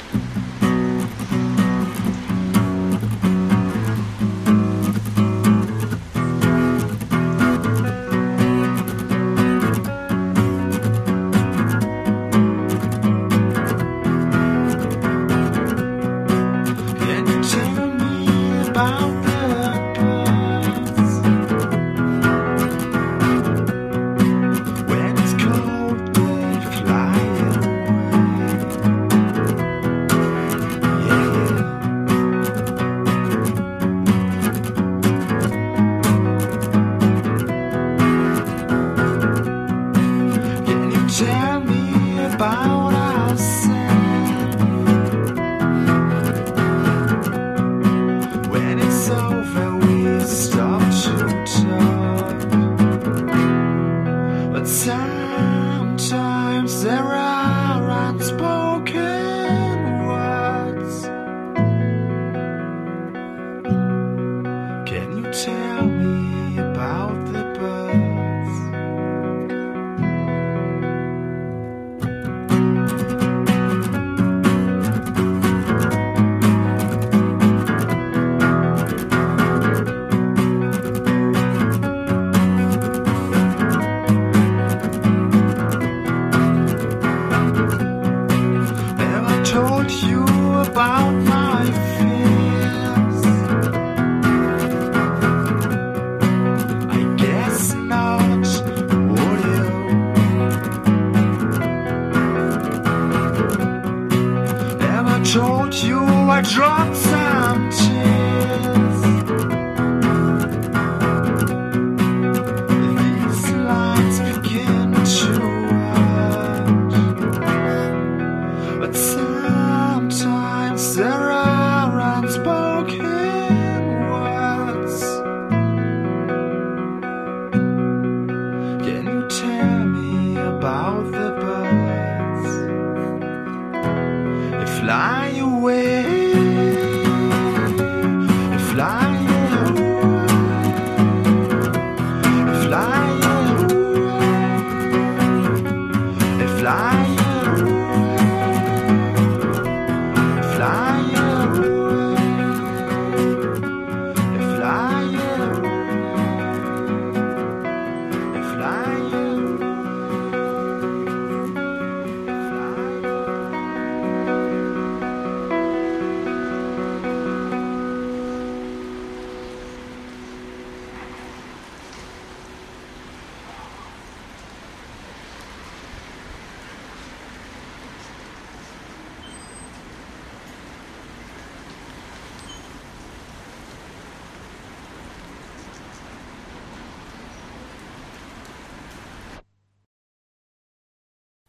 Tell me about ourselves. When it's over, we stop to talk. But sometimes there are unspoken words. Can you tell me about the birds? Told you about my fears. I guess not, would you? Never told you I dropped some tears. These lines begin to hurt, but sometimes there are unspoken words. Can you tell me about the birds? They fly away